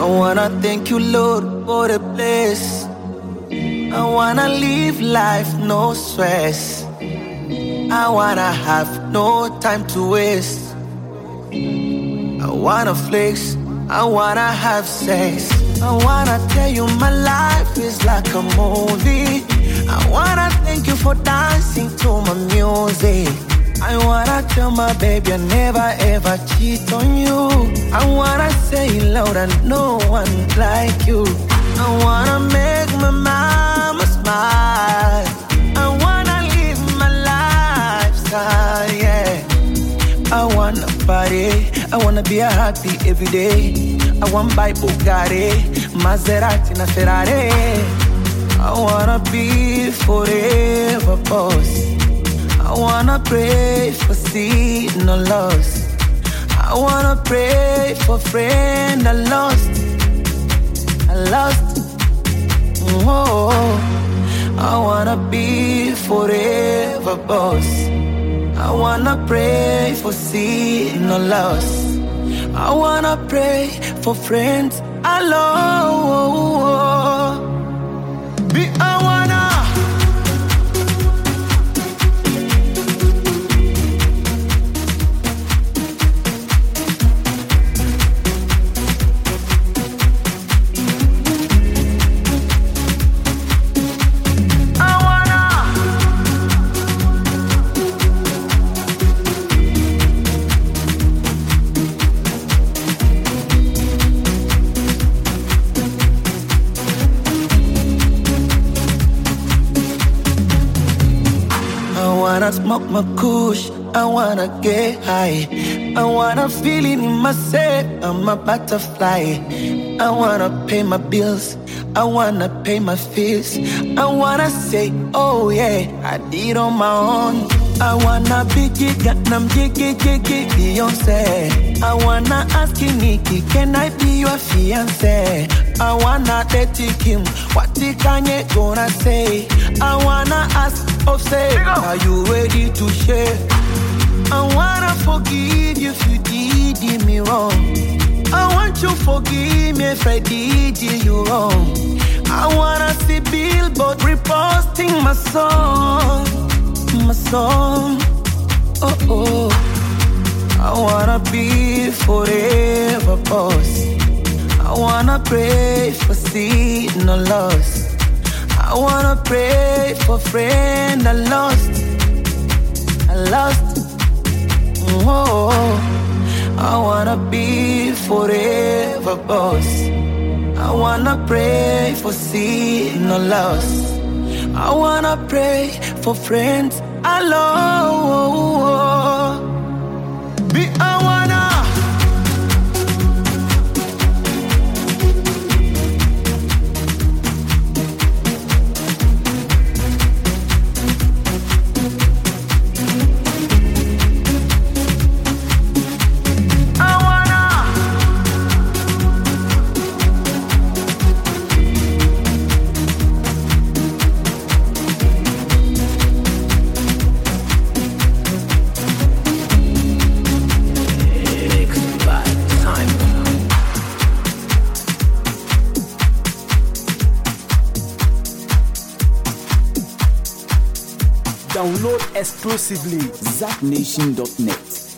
I wanna thank you, Lord, for the bliss. I wanna live life, no stress. I wanna have no time to waste. I wanna flex, I wanna have sex. I wanna tell you my life is like a movie. I wanna thank you for dancing to my music. I wanna tell my baby I never ever cheat on you. I wanna say it louder, no one like you. I wanna make my mama smile. I wanna live my lifestyle, yeah. I wanna party, I wanna be happy every day. I want buy Bugatti, Maserati na Ferrari. I wanna be forever boss. I wanna pray for seed no loss. I wanna pray for friend I lost. I lost. Oh, I wanna be forever boss. I wanna pray for seed no loss. I wanna pray for friends I love. Be I wanna. I wanna smoke my kush, I wanna get high. I wanna feel it in myself, I'm a butterfly. I wanna pay my bills, I wanna pay my fees. I wanna say, oh yeah, I did on my own. I wanna be Gangnam Jiggy Beyonce. I wanna ask you, Nikki, can I be your fiance? I wanna date him, what the Kanye gonna say? I wanna ask Offset, are you ready to share? I wanna forgive you if you did me wrong. I want you to forgive me if I did you wrong. I wanna see Billboard reposting my song. Oh oh. I wanna be forever boss. I wanna pray for seed no loss. I wanna pray for friend I lost. Oh, I wanna be forever boss. I wanna pray for seed no loss. I wanna pray for friends I love. Be I wanna. Download exclusively ZackNation.net.